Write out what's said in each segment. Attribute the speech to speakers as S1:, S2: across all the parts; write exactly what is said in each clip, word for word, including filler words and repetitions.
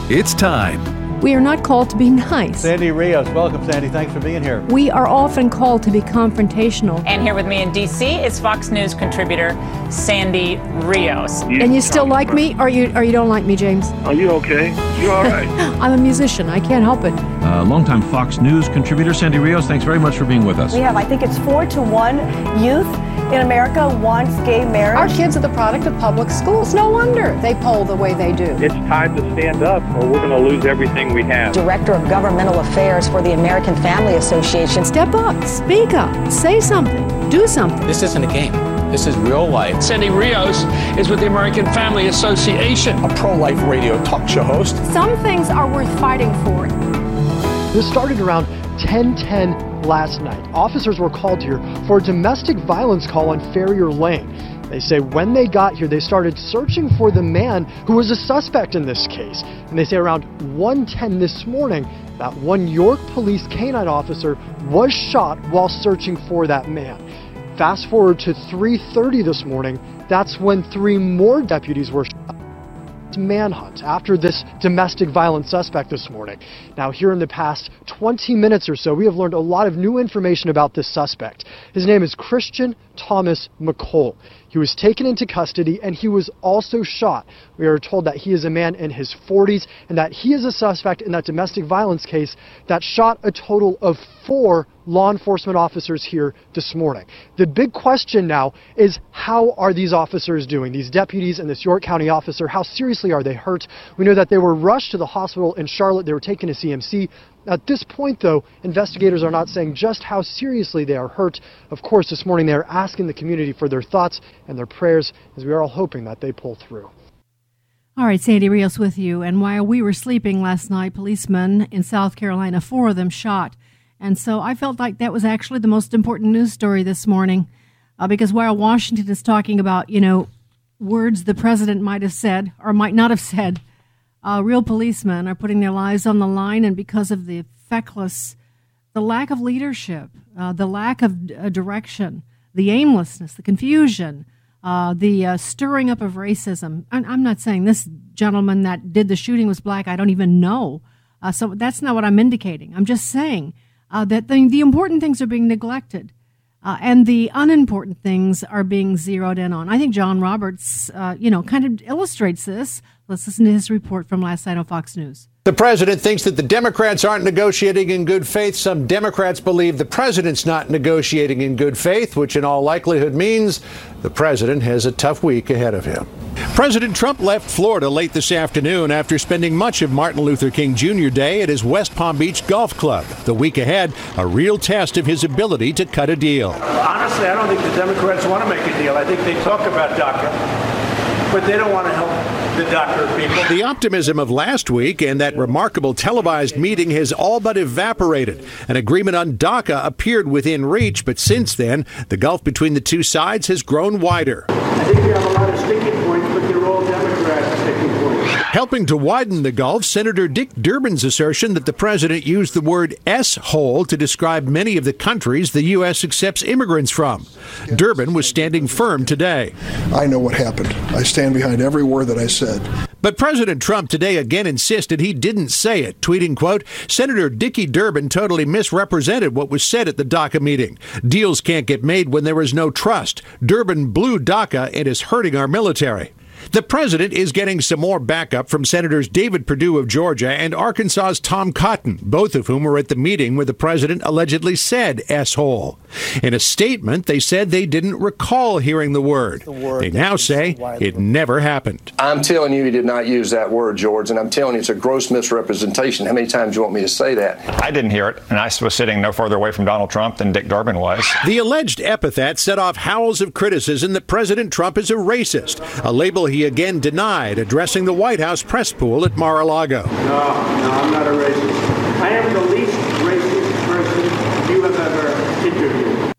S1: It's time.
S2: We are not called to be nice.
S3: Sandy Rios, welcome, Sandy. Thanks for being here.
S2: We are often called to be confrontational.
S4: And here with me in D C is Fox News contributor Sandy Rios.
S2: You and you still like me, or you or you don't like me, James?
S5: Are you okay? You all right?
S2: I'm a musician. I can't help it.
S6: Uh, longtime Fox News contributor Sandy Rios, thanks very much for being with us.
S7: We have, I think it's four to one youth in America wants gay marriage.
S8: Our kids are the product of public schools. No wonder they poll the way they do.
S5: It's time to stand up or we're going to lose everything we have.
S7: Director of Governmental Affairs for the American Family Association.
S2: Step up, speak up, say something, do something.
S9: This isn't a game. This is real life.
S10: Sandy Rios is with the American Family Association.
S9: A pro-life radio talk show host.
S8: Some things are worth fighting for.
S11: This started around ten ten last night. Officers were called here for a domestic violence call on Ferrier Lane. They say when they got here, they started searching for the man who was a suspect in this case. And they say around one ten this morning, that one York Police canine officer was shot while searching for that man. Fast forward to three thirty this morning, that's when three more deputies were shot. Manhunt after this domestic violence suspect this morning. Now, here in the past twenty minutes or so, we have learned a lot of new information about this suspect. His name is Christian Thomas McColl. He was taken into custody and he was also shot. We are told that he is a man in his forties and that he is a suspect in that domestic violence case that shot a total of four law enforcement officers here this morning. The big question now is, how are these officers doing? These deputies and this York County officer, how seriously are they hurt? We know that they were rushed to the hospital in Charlotte. They were taken to C M C. At this point, though, investigators are not saying just how seriously they are hurt. Of course, this morning they are asking the community for their thoughts and their prayers, as we are all hoping that they pull through.
S2: All right, Sandy Rios with you. And while we were sleeping last night, policemen in South Carolina, four of them shot. And so I felt like that was actually the most important news story this morning, uh, because while Washington is talking about, you know, words the president might have said or might not have said, uh, real policemen are putting their lives on the line, and because of the feckless, the lack of leadership, uh, the lack of uh, direction, the aimlessness, the confusion, uh, the uh, stirring up of racism. I'm, I'm not saying this gentleman that did the shooting was black. I don't even know. Uh, so that's not what I'm indicating. I'm just saying Uh, that the, the important things are being neglected, uh, and the unimportant things are being zeroed in on. I think John Roberts, uh, you know, kind of illustrates this. Let's listen to his report from last night on Fox News.
S12: The president thinks that the Democrats aren't negotiating in good faith. Some Democrats believe the president's not negotiating in good faith, which in all likelihood means the president has a tough week ahead of him. President Trump left Florida late this afternoon after spending much of Martin Luther King Junior Day at his West Palm Beach golf club. The week ahead, a real test of his ability to cut a deal.
S5: Honestly, I don't think the Democrats want to make a deal. I think they talk about DACA, but they don't want to help the DACA people.
S12: The optimism of last week and that remarkable televised meeting has all but evaporated. An agreement on DACA appeared within reach, but since then, the gulf between the two sides has grown wider.
S5: I think we have a lot of sticking points, but they're all Democrat sticking points.
S12: Helping to widen the gulf, Senator Dick Durbin's assertion that the president used the word S-hole to describe many of the countries the U S accepts immigrants from. Durbin was standing firm today.
S13: I know what happened. I stand behind every word that I said.
S12: But President Trump today again insisted he didn't say it, tweeting, quote, Senator Dickie Durbin totally misrepresented what was said at the DACA meeting. Deals can't get made when there is no trust. Durbin blew DACA and is hurting our military. The president is getting some more backup from Senators David Perdue of Georgia and Arkansas's Tom Cotton, both of whom were at the meeting where the president allegedly said S-hole. In a statement, they said they didn't recall hearing the word. The word they now say it never happened.
S14: I'm telling you he did not use that word, George, and I'm telling you it's a gross misrepresentation. How many times do you want me to say that?
S15: I didn't hear it, and I was sitting no further away from Donald Trump than Dick Durbin was.
S12: The alleged epithet set off howls of criticism that President Trump is a racist, a label he again denied, addressing the White House press pool at Mar-a-Lago.
S5: No, no, I'm not a racist. I am the least racist person you have ever interviewed.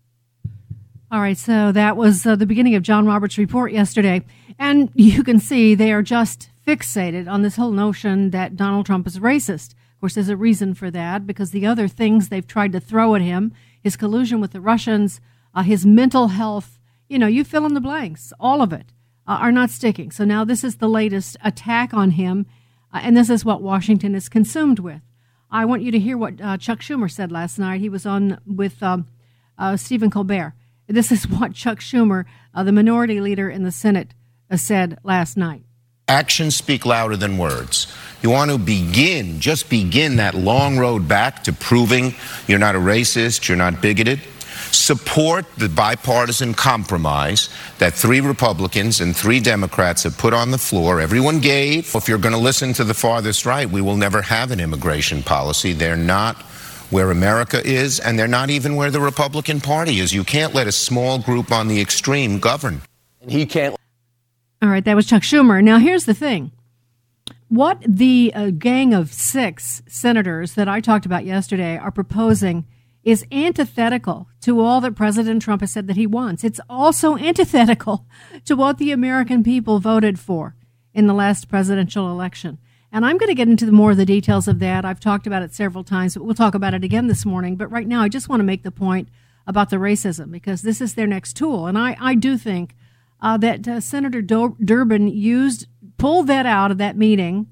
S2: All right, so that was uh, the beginning of John Roberts' report yesterday. And you can see they are just fixated on this whole notion that Donald Trump is racist. Of course, there's a reason for that, because the other things they've tried to throw at him, his collusion with the Russians, uh, his mental health, you know, you fill in the blanks, all of it, uh, are not sticking. So now this is the latest attack on him. Uh, and this is what Washington is consumed with. I want you to hear what uh, Chuck Schumer said last night. He was on with um, uh, Stephen Colbert. This is what Chuck Schumer, uh, the minority leader in the Senate, uh, said last night.
S1: Actions speak louder than words. You want to begin, just begin that long road back to proving you're not a racist, you're not bigoted. Support the bipartisan compromise that three Republicans and three Democrats have put on the floor. Everyone gave. If you're going to listen to the farthest right, we will never have an immigration policy. They're not where America is, and they're not even where the Republican Party is. You can't let a small group on the extreme govern.
S14: And he can't.
S2: All right, that was Chuck Schumer. Now, here's the thing. What the uh, gang of six senators that I talked about yesterday are proposing is antithetical to all that President Trump has said that he wants. It's also antithetical to what the American people voted for in the last presidential election. And I'm going to get into the more of the details of that. I've talked about it several times, but we'll talk about it again this morning. But right now, I just want to make the point about the racism, because this is their next tool. And I, I do think uh, that uh, Senator Dur- Durbin used, pulled that out of that meeting.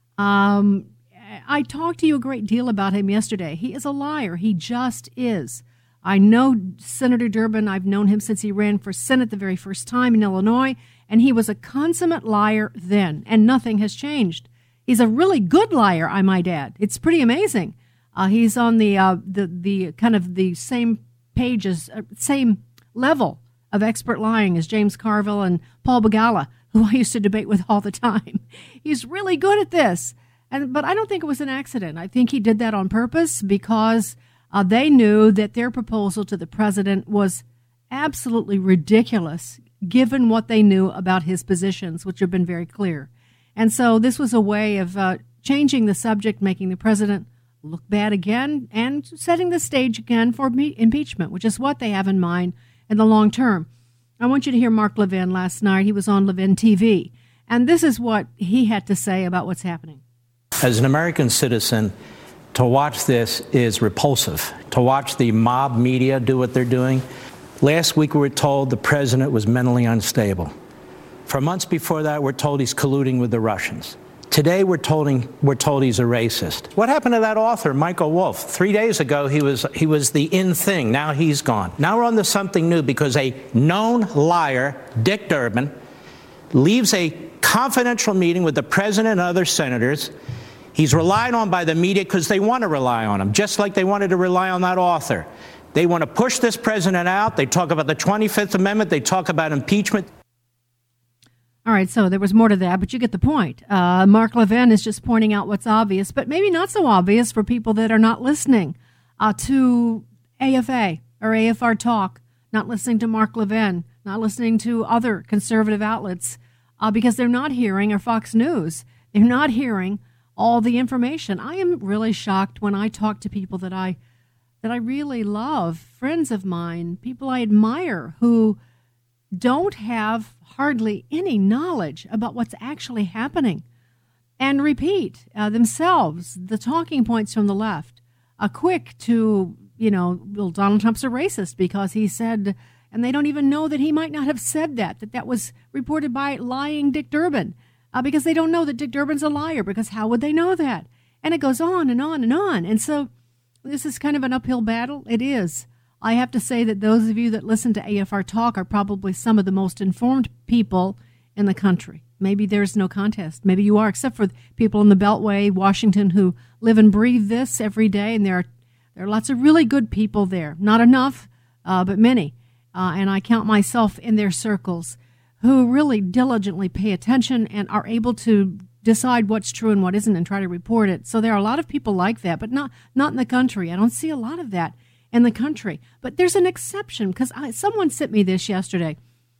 S2: Um, I talked to you a great deal about him yesterday. He is a liar. He just is. I know Senator Durbin. I've known him since he ran for Senate the very first time in Illinois, and he was a consummate liar then, and nothing has changed. He's a really good liar, I might add. It's pretty amazing. Uh, he's on the uh, the the kind of the same page as uh, same level of expert lying as James Carville and Paul Begala, who I used to debate with all the time. He's really good at this. And but I don't think it was an accident. I think he did that on purpose because uh, they knew that their proposal to the president was absolutely ridiculous, given what they knew about his positions, which have been very clear. And so this was a way of uh, changing the subject, making the president look bad again, and setting the stage again for me- impeachment, which is what they have in mind in the long term. I want you to hear Mark Levin last night. He was on Levin T V, and this is what he had to say about what's happening.
S16: As an American citizen, to watch this is repulsive. To watch the mob media do what they're doing. Last week we were told the president was mentally unstable. For months before that, we're told he's colluding with the Russians. Today, we're told, we're told he's a racist. What happened to that author, Michael Wolff? Three days ago, he was, he was the in thing. Now he's gone. Now we're on to something new because a known liar, Dick Durbin, leaves a confidential meeting with the president and other senators. He's relied on by the media because they want to rely on him, just like they wanted to rely on that author. They want to push this president out. They talk about the twenty-fifth Amendment. They talk about impeachment.
S2: All right, so there was more to that, but you get the point. Uh, Mark Levin is just pointing out what's obvious, but maybe not so obvious for people that are not listening uh, to A F A or A F R Talk, not listening to Mark Levin, not listening to other conservative outlets, uh, because they're not hearing, or Fox News, they're not hearing all the information. I am really shocked when I talk to people that I that I really love, friends of mine, people I admire, who don't have hardly any knowledge about what's actually happening, and repeat uh, themselves the talking points from the left, uh, quick to, you know, well, Donald Trump's a racist because he said, and they don't even know that he might not have said that, that that was reported by lying Dick Durbin, uh, because they don't know that Dick Durbin's a liar, because how would they know that? And it goes on and on and on. And so this is kind of an uphill battle. It is. I have to say that those of you that listen to A F R Talk are probably some of the most informed people in the country. Maybe there's no contest. Maybe you are, except for people in the Beltway, Washington, who live and breathe this every day. And there are, there are lots of really good people there. Not enough, uh, but many. Uh, and I count myself in their circles, who really diligently pay attention and are able to decide what's true and what isn't and try to report it. So there are a lot of people like that, but not, not in the country. I don't see a lot of that in the country. But there's an exception, because someone sent me this yesterday.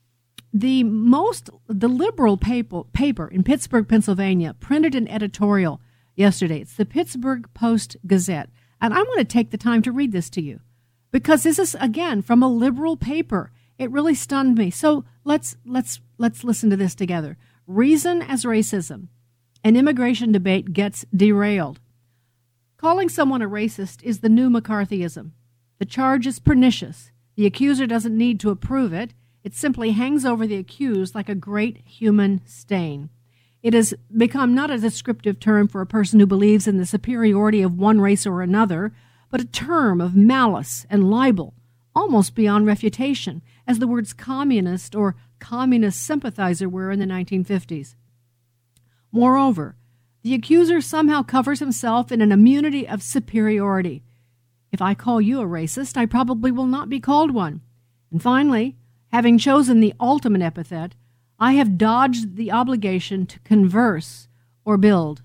S2: The most, the liberal paper, paper in Pittsburgh, Pennsylvania, printed an editorial yesterday. It's the Pittsburgh Post-Gazette. And I want to take the time to read this to you, because this is, again, from a liberal paper. It really stunned me. So let's let's let's listen to this together. Reason as racism. An immigration debate gets derailed. Calling someone a racist is the new McCarthyism. The charge is pernicious. The accuser doesn't need to approve it. It simply hangs over the accused like a great human stain. It has become not a descriptive term for a person who believes in the superiority of one race or another, but a term of malice and libel, almost beyond refutation, as the words communist or communist sympathizer were in the nineteen fifties. Moreover, the accuser somehow covers himself in an immunity of superiority. If I call you a racist, I probably will not be called one. And finally, having chosen the ultimate epithet, I have dodged the obligation to converse or build.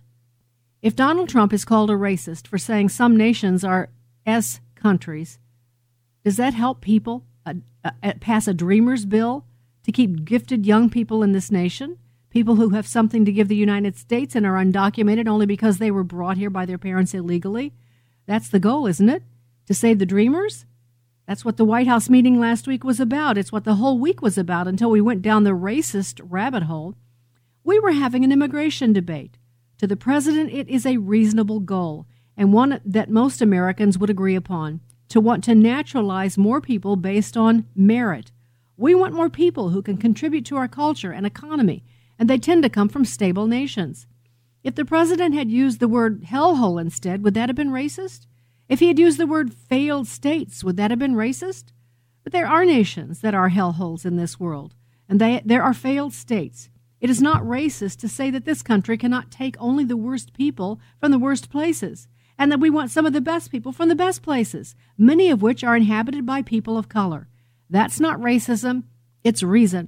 S2: If Donald Trump is called a racist for saying some nations are S countries, does that help people uh, uh, pass a dreamer's bill to keep gifted young people in this nation, people who have something to give the United States and are undocumented only because they were brought here by their parents illegally? That's the goal, isn't it? To save the dreamers? That's what the White House meeting last week was about. It's what the whole week was about until we went down the racist rabbit hole. We were having an immigration debate. To the president, it is a reasonable goal, and one that most Americans would agree upon, to want to naturalize more people based on merit. We want more people who can contribute to our culture and economy, and they tend to come from stable nations. If the president had used the word hellhole instead, would that have been racist? If he had used the word failed states, would that have been racist? But there are nations that are hellholes in this world, and they, there are failed states. It is not racist to say that this country cannot take only the worst people from the worst places, and that we want some of the best people from the best places, many of which are inhabited by people of color. That's not racism, it's reason.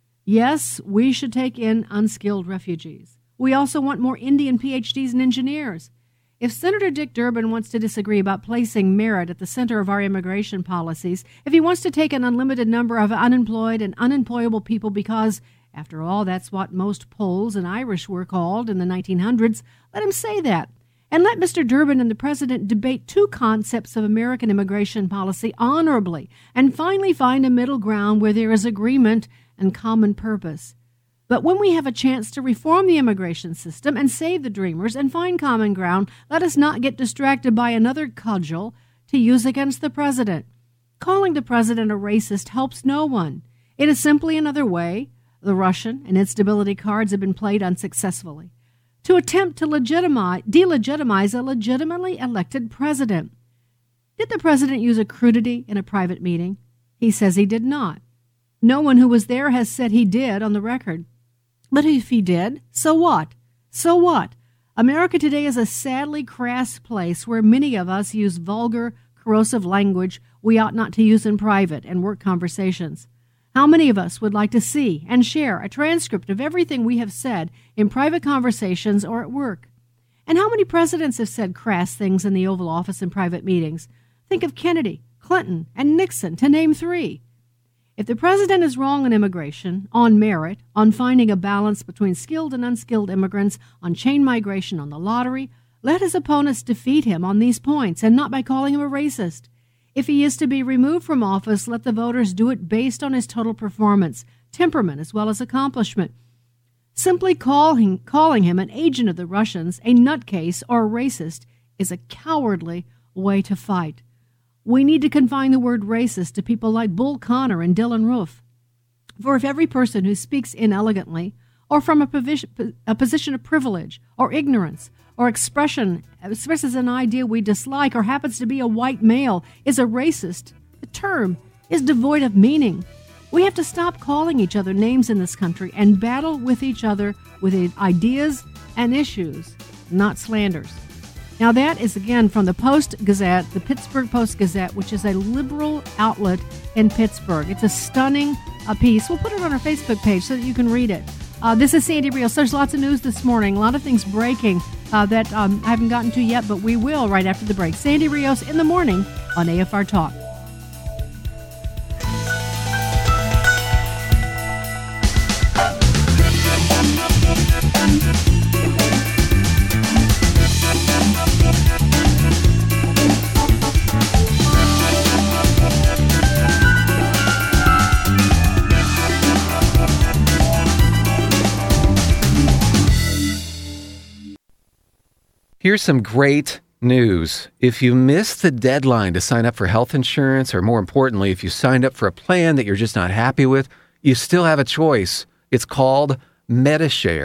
S2: Yes, we should take in unskilled refugees. We also want more Indian P H Ds and engineers. If Senator Dick Durbin wants to disagree about placing merit at the center of our immigration policies, if he wants to take an unlimited number of unemployed and unemployable people because, after all, that's what most Poles and Irish were called in the nineteen hundreds, let him say that. And let Mister Durbin and the president debate two concepts of American immigration policy honorably and finally find a middle ground where there is agreement and common purpose. But when we have a chance to reform the immigration system and save the dreamers and find common ground, let us not get distracted by another cudgel to use against the president. Calling the president a racist helps no one. It is simply another way the Russian and instability cards have been played unsuccessfully to attempt to legitimize, delegitimize a legitimately elected president. Did the president use a crudity in a private meeting? He says he did not. No one who was there has said he did on the record. But if he did, so what? So what? America today is a sadly crass place where many of us use vulgar, corrosive language we ought not to use in private and work conversations. How many of us would like to see and share a transcript of everything we have said in private conversations or at work? And how many presidents have said crass things in the Oval Office in private meetings? Think of Kennedy, Clinton, and Nixon, to name three. If the president is wrong on immigration, on merit, on finding a balance between skilled and unskilled immigrants, on chain migration, on the lottery, let his opponents defeat him on these points and not by calling him a racist. If he is to be removed from office, let the voters do it based on his total performance, temperament, as well as accomplishment. Simply calling, calling him an agent of the Russians, a nutcase, or a racist is a cowardly way to fight. We need to confine the word racist to people like Bull Connor and Dylan Roof. For if every person who speaks inelegantly, or from a, posi- a position of privilege, or ignorance, or expression expresses an idea we dislike, or happens to be a white male, is a racist, the term is devoid of meaning. We have to stop calling each other names in this country and battle with each other with ideas and issues, not slanders. Now that is, again, from the Post-Gazette, the Pittsburgh Post-Gazette, which is a liberal outlet in Pittsburgh. It's a stunning uh, piece. We'll put it on our Facebook page so that you can read it. Uh, this is Sandy Rios. There's lots of news this morning, a lot of things breaking uh, that um, I haven't gotten to yet, but we will right after the break. Sandy Rios in the morning on A F R Talk.
S17: Here's some great news. If you missed the deadline to sign up for health insurance, or more importantly, if you signed up for a plan that you're just not happy with, you still have a choice. It's called MediShare.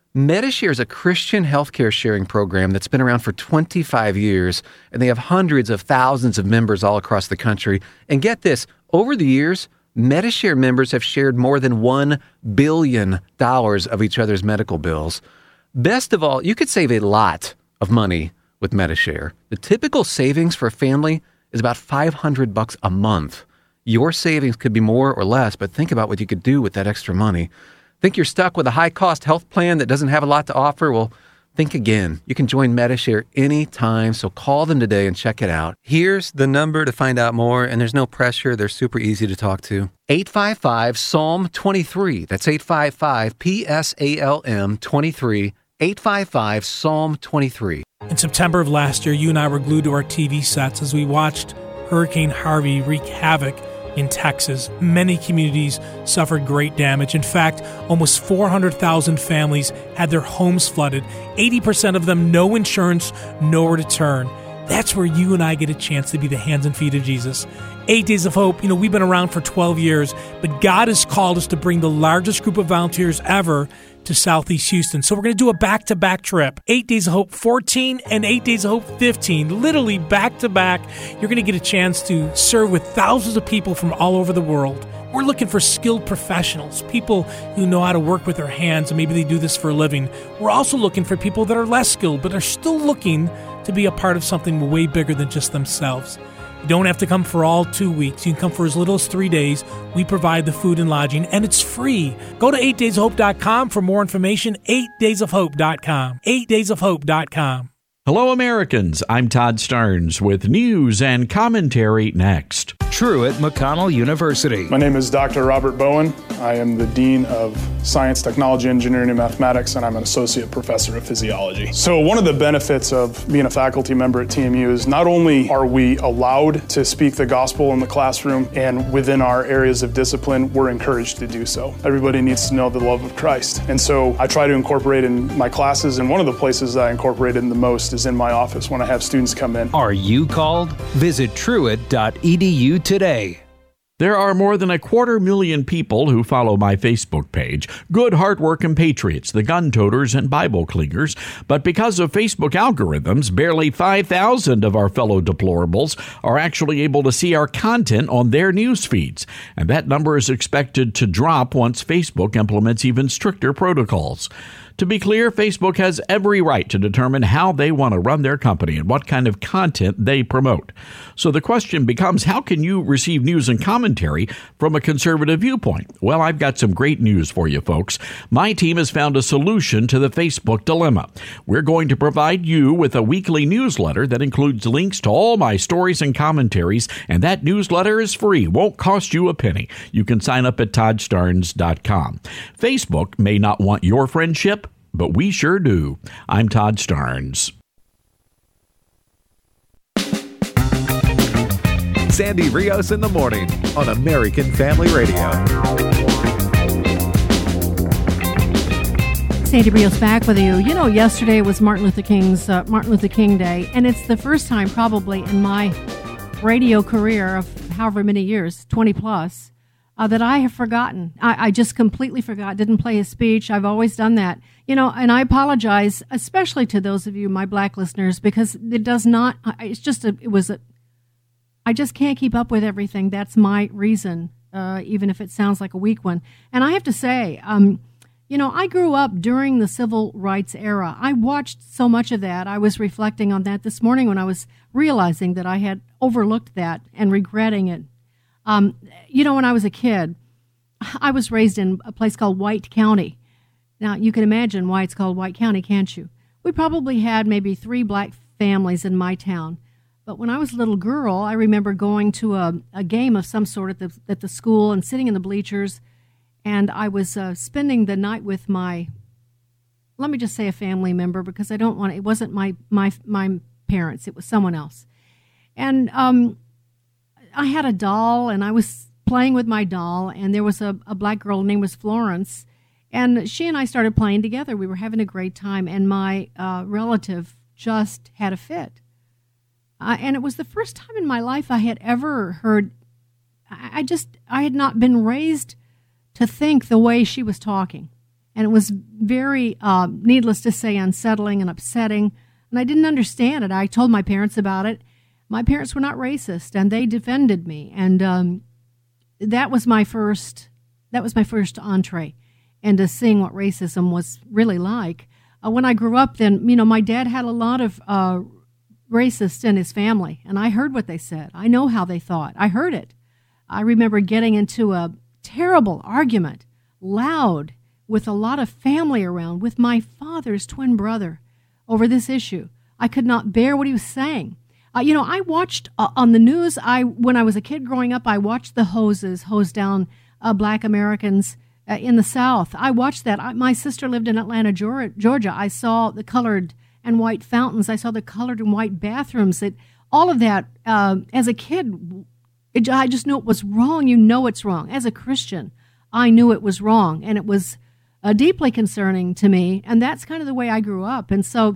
S17: Medishare is a Christian healthcare sharing program that's been around for twenty-five years, and they have hundreds of thousands of members all across the country. And get this, over the years, Medishare members have shared more than one billion dollars of each other's medical bills. Best of all, you could save a lot of money with Medishare. The typical savings for a family is about five hundred bucks a month. Your savings could be more or less, but think about what you could do with that extra money. Think you're stuck with a high-cost health plan that doesn't have a lot to offer? Well, think again. You can join Medishare anytime, so call them today and check it out. Here's the number to find out more, and there's no pressure. They're super easy to talk to. eight five five, S A L M twenty-three. That's eight five five, P S A L M twenty-three. eight five five, S A L M twenty-three.
S18: In September of last year, you and I were glued to our T V sets as we watched Hurricane Harvey wreak havoc in Texas. Many communities suffered great damage. In fact, almost four hundred thousand families had their homes flooded. eighty percent of them, no insurance, nowhere to turn. That's where you and I get a chance to be the hands and feet of Jesus. Eight Days of Hope, you know, we've been around for twelve years, but God has called us to bring the largest group of volunteers ever to Southeast Houston. So we're going to do a back-to-back trip. Eight Days of Hope fourteen and Eight Days of Hope fifteen, literally back-to-back. You're going to get a chance to serve with thousands of people from all over the world. We're looking for skilled professionals, people who know how to work with their hands, and maybe they do this for a living. We're also looking for people that are less skilled, but are still looking to be a part of something way bigger than just themselves. You don't have to come for all two weeks. You can come for as little as three days. We provide the food and lodging, and it's free. Go to eight days of hope dot com for more information, eight days of hope dot com, eight days of hope dot com.
S19: Hello, Americans. I'm Todd Starnes with news and commentary next.
S20: Truett McConnell University.
S21: My name is Doctor Robert Bowen. I am the Dean of Science, Technology, Engineering, and Mathematics, and I'm an Associate Professor of Physiology. So one of the benefits of being a faculty member at T M U is not only are we allowed to speak the gospel in the classroom and within our areas of discipline, we're encouraged to do so. Everybody needs to know the love of Christ. And so I try to incorporate in my classes, and one of the places that I incorporate in the most is in my office when I have students come in.
S20: Are you called? Visit truett dot e d u today.
S19: There are more than a quarter million people who follow my Facebook page, good, hardworking patriots, the gun toters and Bible clingers. But because of Facebook algorithms, barely five thousand of our fellow deplorables are actually able to see our content on their news feeds. And that number is expected to drop once Facebook implements even stricter protocols. To be clear, Facebook has every right to determine how they want to run their company and what kind of content they promote. So the question becomes, how can you receive news and commentary from a conservative viewpoint? Well, I've got some great news for you, folks. My team has found a solution to the Facebook dilemma. We're going to provide you with a weekly newsletter that includes links to all my stories and commentaries, and that newsletter is free, won't cost you a penny. You can sign up at todd starnes dot com. Facebook may not want your friendship, but we sure do. I'm Todd Starnes.
S22: Sandy Rios in the morning on American Family Radio.
S2: Sandy Rios back with you. You know, yesterday was Martin Luther King's uh, Martin Luther King Day, and it's the first time probably in my radio career of however many years, twenty plus, uh, that I have forgotten. I, I just completely forgot. Didn't play his speech. I've always done that. You know, and I apologize, especially to those of you, my black listeners, because it does not, it's just a, it was a, I just can't keep up with everything. That's my reason, uh, even if it sounds like a weak one. And I have to say, um, you know, I grew up during the civil rights era. I watched so much of that. I was reflecting on that this morning when I was realizing that I had overlooked that and regretting it. Um, you know, when I was a kid, I was raised in a place called White County. Now, you can imagine why it's called White County, can't you? We probably had maybe three black families in my town. But when I was a little girl, I remember going to a, a game of some sort at the at the school and sitting in the bleachers. And I was uh, spending the night with my, let me just say a family member, because I don't want to, it wasn't my, my, my parents, it was someone else. And um, I had a doll, and I was playing with my doll, and there was a, a black girl, her name was Florence. And she and I started playing together. We were having a great time, and my uh, relative just had a fit. Uh, and it was the first time in my life I had ever heard, I, I just, I had not been raised to think the way she was talking. And it was very, uh, needless to say, unsettling and upsetting. And I didn't understand it. I told my parents about it. My parents were not racist, and they defended me. And um, that was my first. That was my first entree into seeing what racism was really like. Uh, when I grew up, then you know, my dad had a lot of uh, racists in his family, and I heard what they said. I know how they thought. I heard it. I remember getting into a terrible argument, loud, with a lot of family around, with my father's twin brother, over this issue. I could not bear what he was saying. Uh, you know, I watched uh, on the news, I when I was a kid growing up, I watched the hoses hose down uh, black Americans uh, in the South. I watched that. I, my sister lived in Atlanta, Georgia. I saw the colored and white fountains. I saw the colored and white bathrooms. It, all of that, uh, as a kid, it, I just knew it was wrong. You know it's wrong. As a Christian, I knew it was wrong, and it was Uh, deeply concerning to me, and that's kind of the way I grew up. And so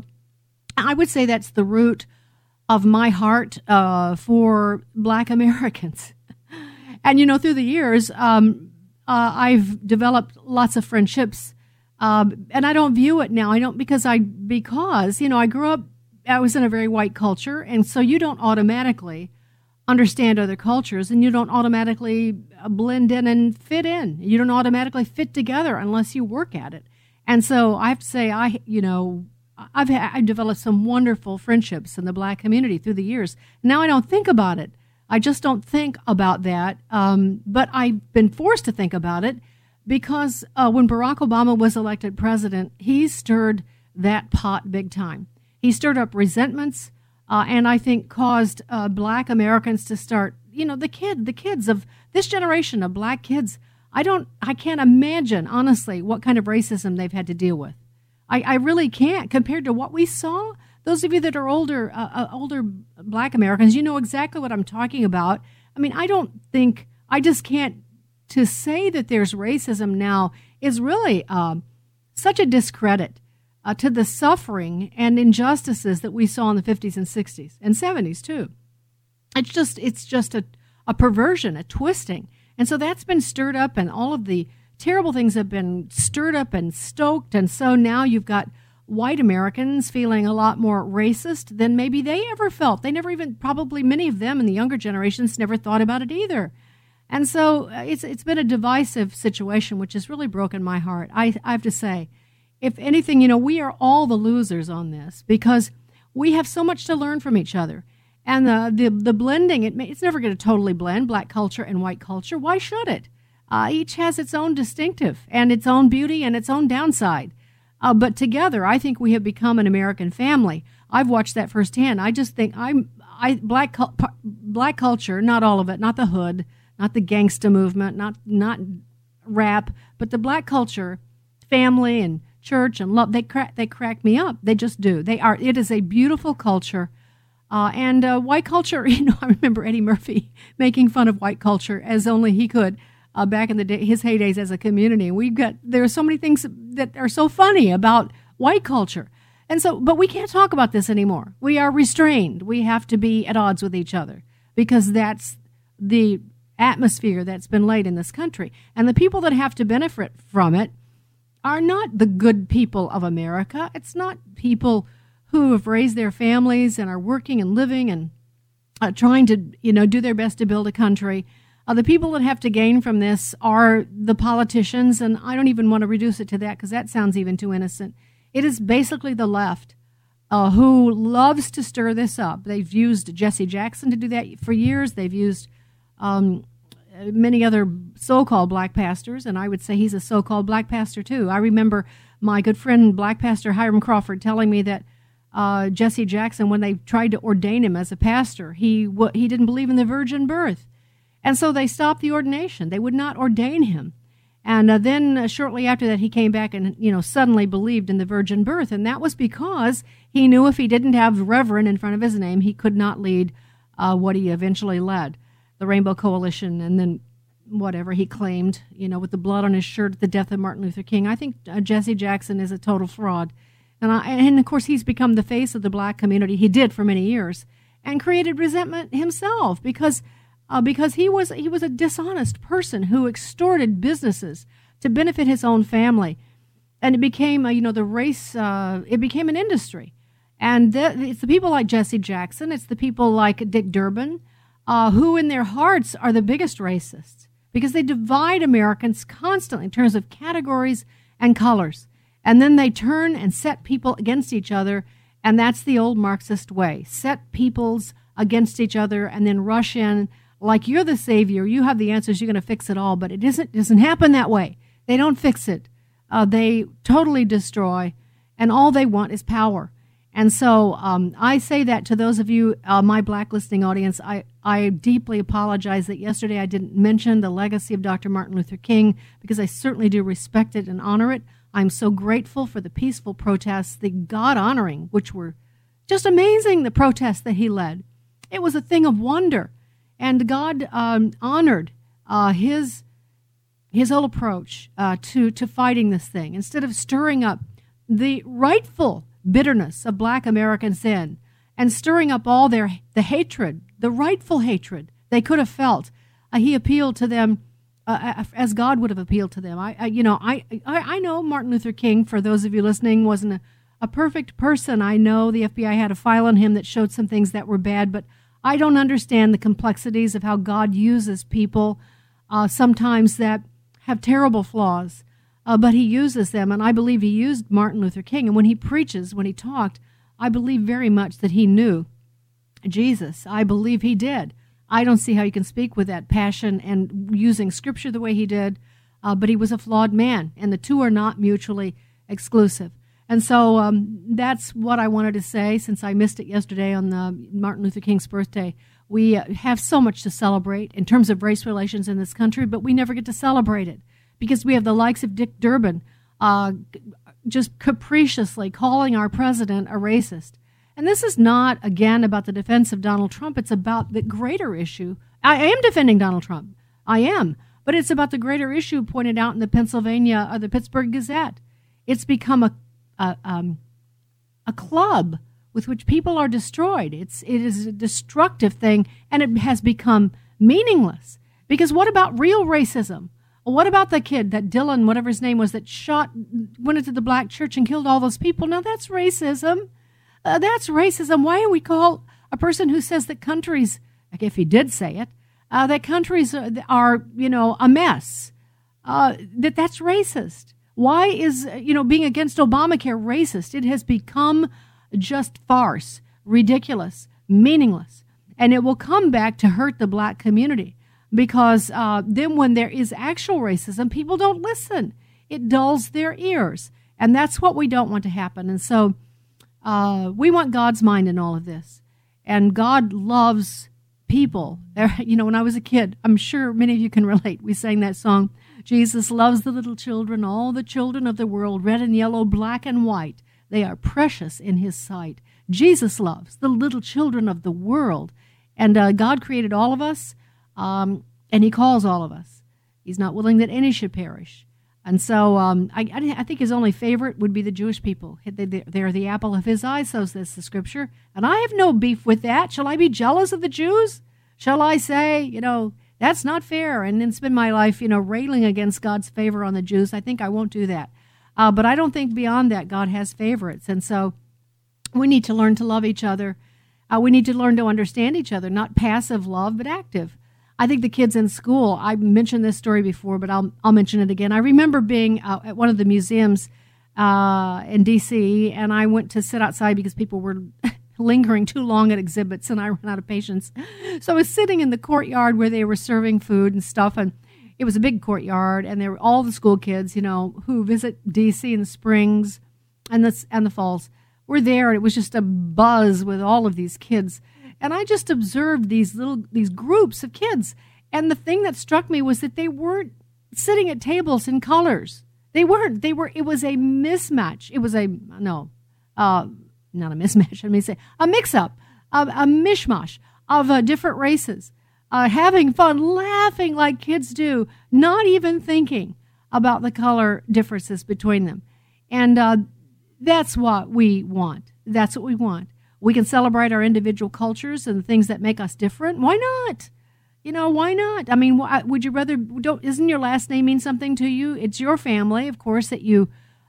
S2: I would say that's the root of my heart uh, for black Americans. And, you know, through the years, um, uh, I've developed lots of friendships, um, and I don't view it now. I don't because I because, you know, I grew up, I was in a very white culture, and so you don't automatically understand other cultures, and you don't automatically blend in and fit in. You don't automatically fit together unless you work at it. And so I have to say, I, you know, I've, I've developed some wonderful friendships in the black community through the years. Now I don't think about it. I just don't think about that. Um, but I've been forced to think about it because uh, when Barack Obama was elected president, he stirred that pot big time. He stirred up resentments, Uh, and I think caused uh, black Americans to start, you know, the kid, the kids of this generation of black kids. I don't, I can't imagine, honestly, what kind of racism they've had to deal with. I, I really can't compared to what we saw. Those of you that are older, uh, uh, older black Americans, you know exactly what I'm talking about. I mean, I don't think, I just can't, to say that there's racism now is really um, such a discredit Uh, to the suffering and injustices that we saw in the fifties and sixties and seventies too. It's just it's just a, a perversion, a twisting. And so that's been stirred up, and all of the terrible things have been stirred up and stoked. And so now you've got white Americans feeling a lot more racist than maybe they ever felt. They never even, probably many of them in the younger generations never thought about it either. And so it's it's been a divisive situation, which has really broken my heart. I, I have to say, if anything, you know, we are all the losers on this because we have so much to learn from each other. And the the, the blending, it may, it's never going to totally blend, black culture and white culture. Why should it? Uh, each has its own distinctive and its own beauty and its own downside. Uh, but together, I think we have become an American family. I've watched that firsthand. I just think I'm I black black culture, not all of it, not the hood, not the gangsta movement, not not rap, but the black culture, family and church and love, they crack they crack me up. They just do. They are. It is a beautiful culture, uh, and uh, white culture. You know, I remember Eddie Murphy making fun of white culture as only he could uh, back in the day, his heydays as a community. We've got there are so many things that are so funny about white culture, and so but we can't talk about this anymore. We are restrained. We have to be at odds with each other because that's the atmosphere that's been laid in this country, and the people that have to benefit from it are not the good people of America. It's not people who have raised their families and are working and living and uh, trying to, you know, do their best to build a country. Uh, the people that have to gain from this are the politicians, and I don't even want to reduce it to that because that sounds even too innocent. It is basically the left uh, who loves to stir this up. They've used Jesse Jackson to do that for years. They've used um, many other so-called black pastors, and I would say he's a so-called black pastor too. I remember my good friend, Black Pastor Hiram Crawford, telling me that uh, Jesse Jackson, when they tried to ordain him as a pastor, he w- he didn't believe in the virgin birth, and so they stopped the ordination. They would not ordain him, and uh, then uh, shortly after that, he came back and you know suddenly believed in the virgin birth, and that was because he knew if he didn't have Reverend in front of his name, he could not lead uh, what he eventually led, the Rainbow Coalition, and then whatever he claimed, you know, with the blood on his shirt at the death of Martin Luther King. I think uh, Jesse Jackson is a total fraud. And, I, and, of course, he's become the face of the black community. He did for many years and created resentment himself because uh, because he was he was a dishonest person who extorted businesses to benefit his own family. And it became, uh, you know, the race, uh, it became an industry. And th- it's the people like Jesse Jackson, it's the people like Dick Durbin, uh, who in their hearts are the biggest racists because they divide Americans constantly in terms of categories and colors. And then they turn and set people against each other, and that's the old Marxist way. Set peoples against each other and then rush in like you're the savior, you have the answers, you're going to fix it all. But it isn't, doesn't happen that way. They don't fix it. Uh, they totally destroy, and all they want is power. And so um, I say that to those of you, uh, my blacklisting audience, I, I deeply apologize that yesterday I didn't mention the legacy of Doctor Martin Luther King, because I certainly do respect it and honor it. I'm so grateful for the peaceful protests, the God-honoring, which were just amazing, the protests that he led. It was a thing of wonder. And God um, honored uh, his his whole approach uh, to, to fighting this thing. Instead of stirring up the rightful bitterness of black Americans in and stirring up all their the hatred, the rightful hatred they could have felt, uh, he appealed to them uh, as God would have appealed to them. I, I you know, I, I I know Martin Luther King, for those of you listening, wasn't a, a perfect person. I know the F B I had a file on him that showed some things that were bad, but I don't understand the complexities of how God uses people uh, sometimes that have terrible flaws. Uh, but he uses them, and I believe he used Martin Luther King. And when he preaches, when he talked, I believe very much that he knew Jesus. I believe he did. I don't see how you can speak with that passion and using Scripture the way he did, uh, but he was a flawed man, and the two are not mutually exclusive. And so um, that's what I wanted to say, since I missed it yesterday on the Martin Luther King's birthday. We uh, have so much to celebrate in terms of race relations in this country, but we never get to celebrate it, because we have the likes of Dick Durbin uh, just capriciously calling our president a racist. And this is not, again, about the defense of Donald Trump. It's about the greater issue. I am defending Donald Trump. I am. But it's about the greater issue pointed out in the Pennsylvania, or the Pittsburgh Gazette. It's become a, a, um, a club with which people are destroyed. It's, it is a destructive thing, and it has become meaningless. Because what about real racism? What about the kid, that Dylan, whatever his name was, that shot, went into the black church and killed all those people? Now that's racism. Uh, that's racism. Why do we call a person who says that countries, like if he did say it, uh, that countries are, are, you know, a mess, uh, that that's racist? Why is, you know, being against Obamacare racist? It has become just farce, ridiculous, meaningless. And it will come back to hurt the black community. Because uh, then when there is actual racism, people don't listen. It dulls their ears. And that's what we don't want to happen. And so uh, we want God's mind in all of this. And God loves people. You know, when I was a kid, I'm sure many of you can relate. We sang that song, Jesus loves the little children, all the children of the world, red and yellow, black and white. They are precious in his sight. Jesus loves the little children of the world. And uh, God created all of us. Um, and he calls all of us. He's not willing that any should perish. And so um, I, I think his only favorite would be the Jewish people. They're the apple of his eye, so says the Scripture. And I have no beef with that. Shall I be jealous of the Jews? Shall I say, you know, that's not fair, and then spend my life, you know, railing against God's favor on the Jews? I think I won't do that. Uh, but I don't think beyond that God has favorites. And so we need to learn to love each other. Uh, we need to learn to understand each other, not passive love, but active. I think the kids in school, I mentioned this story before, but I'll I'll mention it again. I remember being uh, at one of the museums uh, in D C, and I went to sit outside because people were lingering too long at exhibits, and I ran out of patience. So I was sitting in the courtyard where they were serving food and stuff, and it was a big courtyard, and there were all the school kids, you know, who visit D C in the springs and the, and the falls were there, and it was just a buzz with all of these kids. And I just observed these little, these groups of kids. And the thing that struck me was that they weren't sitting at tables in colors. They weren't. They were, it was a mismatch. It was a, no, uh, not a mismatch, let me say, a mix-up, a, a mishmash of uh, different races, uh, having fun, laughing like kids do, not even thinking about the color differences between them. And uh, that's what we want. That's what we want. We can celebrate our individual cultures and the things that make us different. Why not? You know, why not? I mean, would you rather, don't, isn't your last name mean something to you? It's your family, of course, that you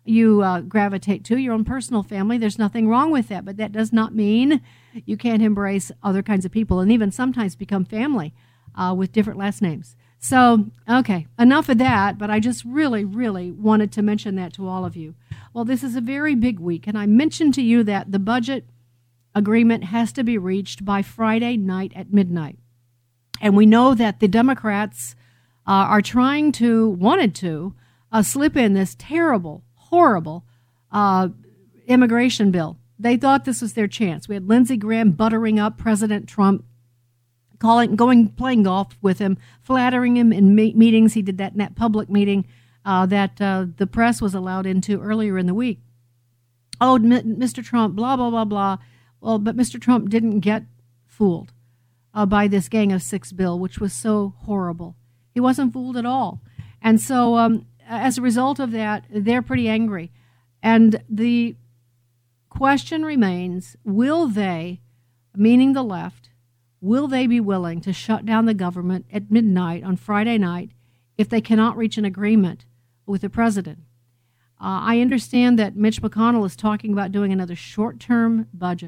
S2: you uh, gravitate to, your own personal family. There's nothing wrong with that, but that does not mean you can't embrace other kinds of people and even sometimes become family uh, with different last names. So, okay, enough of that, but I just really, really wanted to mention that to all of you. Well, this is a very big week, and I mentioned to you that the budget agreement has to be reached by Friday night at midnight. And we know that the Democrats uh, are trying to, wanted to, uh, slip in this terrible, horrible uh, immigration bill. They thought this was their chance. We had Lindsey Graham buttering up President Trump, calling, going, playing golf with him, flattering him in me- meetings. He did that in that public meeting uh, that uh, the press was allowed into earlier in the week. Oh, M- Mister Trump, blah, blah, blah, blah. Well, but Mister Trump didn't get fooled uh, by this Gang of Six bill, which was so horrible. He wasn't fooled at all. And so um, as a result of that, they're pretty angry. And the question remains, will they, meaning the left, will they be willing to shut down the government at midnight on Friday night if they cannot reach an agreement with the president? Uh, I understand that Mitch McConnell is talking about doing another short-term budget.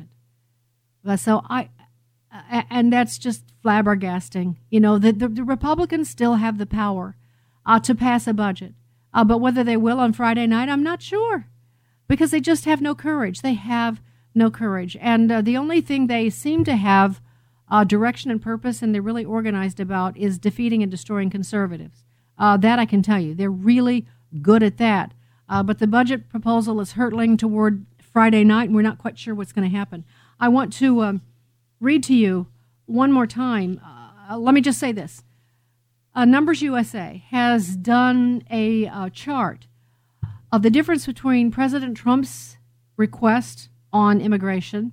S2: So I, and that's just flabbergasting. You know, the, the, the Republicans still have the power uh, to pass a budget. Uh, but whether they will on Friday night, I'm not sure. Because they just have no courage. They have no courage. And uh, the only thing they seem to have uh, direction and purpose and they're really organized about is defeating and destroying conservatives. Uh, that I can tell you. They're really good at that. Uh, but the budget proposal is hurtling toward Friday night, and we're not quite sure what's going to happen. I want to um, read to you one more time. Uh, let me just say this. Uh, Numbers U S A has done a uh, chart of the difference between President Trump's request on immigration,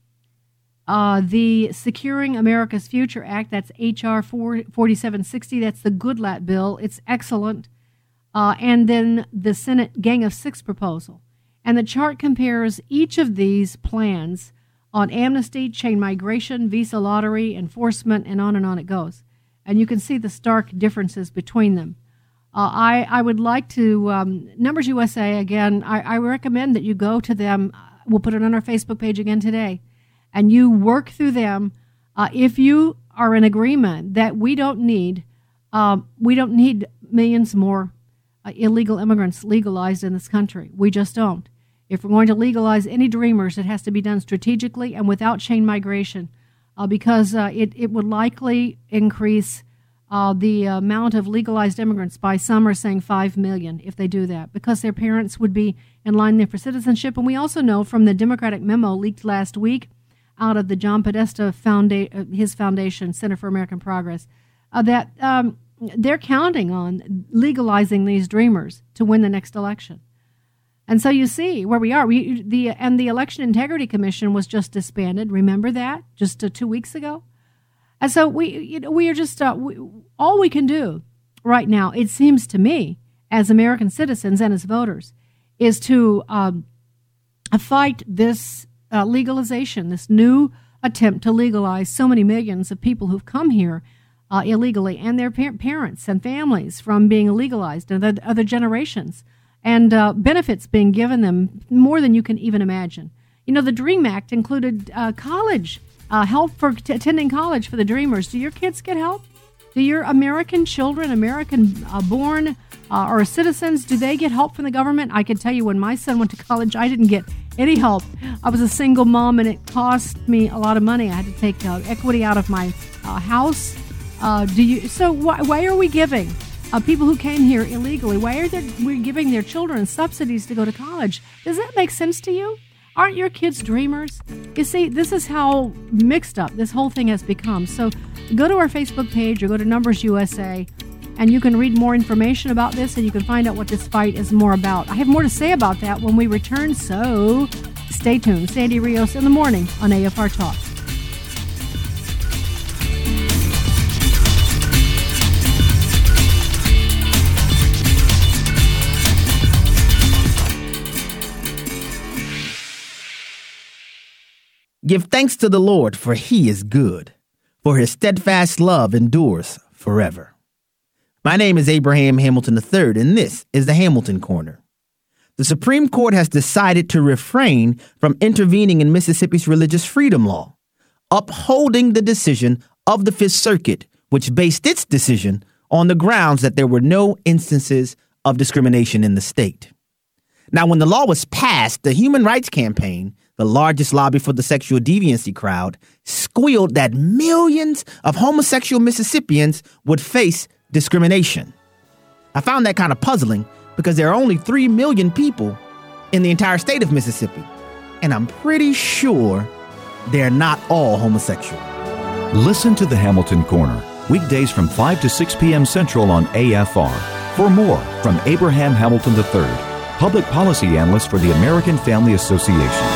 S2: uh, the Securing America's Future Act, that's H R forty-seven sixty, that's the Goodlatte bill. It's excellent. Uh, and then the Senate Gang of Six proposal. And the chart compares each of these plans on amnesty, chain migration, visa lottery, enforcement, and on and on it goes. And you can see the stark differences between them. Uh, I, I would like to, um, Numbers U S A, again, I, I recommend that you go to them. We'll put it on our Facebook page again today. And you work through them. Uh, if you are in agreement that we don't need, uh, we don't need millions more uh, illegal immigrants legalized in this country. We just don't. If we're going to legalize any dreamers, it has to be done strategically and without chain migration uh, because uh, it, it would likely increase uh, the amount of legalized immigrants by some are saying five million if they do that because their parents would be in line there for citizenship. And we also know from the Democratic memo leaked last week out of the John Podesta Founda- his foundation, Center for American Progress, uh, that um, they're counting on legalizing these dreamers to win the next election. And so you see where we are. We the and the Election Integrity Commission was just disbanded. Remember that just uh, two weeks ago. And so we you know we are just uh, we, all we can do right now. It seems to me, as American citizens and as voters, is to um, fight this uh, legalization, this new attempt to legalize so many millions of people who've come here uh, illegally and their par- parents and families from being illegalized and other, other generations. And uh, benefits being given them more than you can even imagine. You know, the DREAM Act included uh, college, uh, help for t- attending college for the dreamers. Do your kids get help? Do your American children, American-born uh, uh, or citizens, do they get help from the government? I can tell you when my son went to college, I didn't get any help. I was a single mom, and it cost me a lot of money. I had to take uh, equity out of my uh, house. Uh, do you? So wh- why are we giving? Uh, people who came here illegally, why are they, we giving their children subsidies to go to college? Does that make sense to you? Aren't your kids dreamers? You see, this is how mixed up this whole thing has become. So go to our Facebook page or go to Numbers U S A, and you can read more information about this, and you can find out what this fight is more about. I have more to say about that when we return, so stay tuned. Sandy Rios in the morning on A F R Talk.
S3: Give thanks to the Lord, for he is good, for his steadfast love endures forever. My name is Abraham Hamilton the third, and this is the Hamilton Corner. the Supreme Court has decided to refrain from intervening in Mississippi's religious freedom law, upholding the decision of the Fifth Circuit, which based its decision on the grounds that there were no instances of discrimination in the state. Now, when the law was passed, the Human Rights Campaign, the largest lobby for the sexual deviancy crowd, squealed that millions of homosexual Mississippians would face discrimination. I found that kind of puzzling because there are only three million people in the entire state of Mississippi, and I'm pretty sure they're not all homosexual.
S4: Listen to the Hamilton Corner, weekdays from five to six p.m. Central on A F R. For more from Abraham Hamilton the third, Public Policy Analyst for the American Family Association.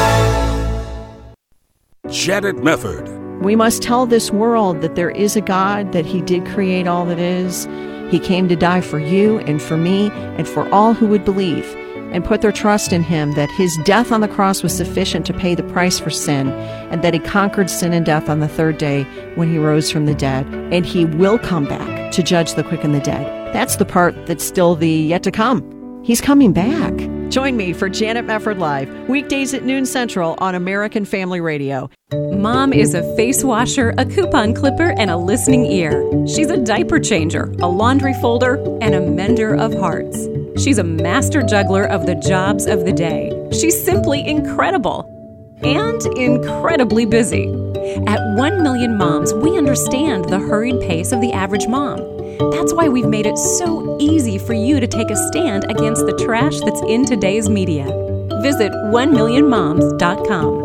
S6: Janet Mefford.
S23: We must tell this world that there is a God, that He did create all that is. He came to die for you and for me and for all who would believe and put their trust in Him, that His death on the cross was sufficient to pay the price for sin, and that He conquered sin and death on the third day when He rose from the dead. And He will come back to judge the quick and the dead. That's the part that's still the yet to come. He's coming back. Join me for Janet Mefford Live, weekdays at noon Central on American Family Radio.
S24: Mom is a face washer, a coupon clipper, and a listening ear. She's a diaper changer, a laundry folder, and a mender of hearts. She's a master juggler of the jobs of the day. She's simply incredible and incredibly busy. At One Million Moms, we understand the hurried pace of the average mom. That's why we've made it so easy for you to take a stand against the trash that's in today's media. Visit one million moms dot com.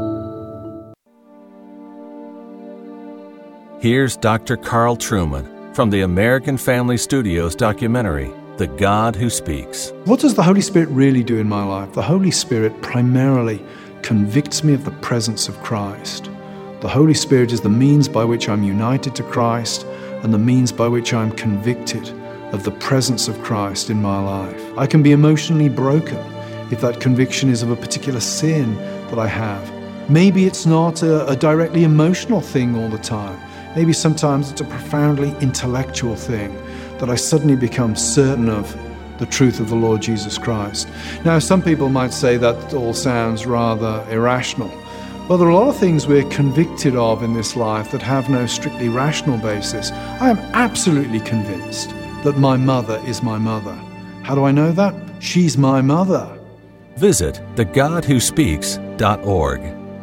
S25: Here's Doctor Carl Trueman from the American Family Studios documentary, The God Who Speaks.
S26: What does the Holy Spirit really do in my life? The Holy Spirit primarily convicts me of the presence of Christ. The Holy Spirit is the means by which I'm united to Christ and the means by which I'm convicted of the presence of Christ in my life. I can be emotionally broken if that conviction is of a particular sin that I have. Maybe it's not a, a directly emotional thing all the time. Maybe sometimes it's a profoundly intellectual thing that I suddenly become certain of the truth of the Lord Jesus Christ. Now, some people might say that all sounds rather irrational. Well, there are a lot of things we're convicted of in this life that have no strictly rational basis. I am absolutely convinced that my mother is my mother. How do I know that? She's my mother.
S25: Visit the god who speaks dot org.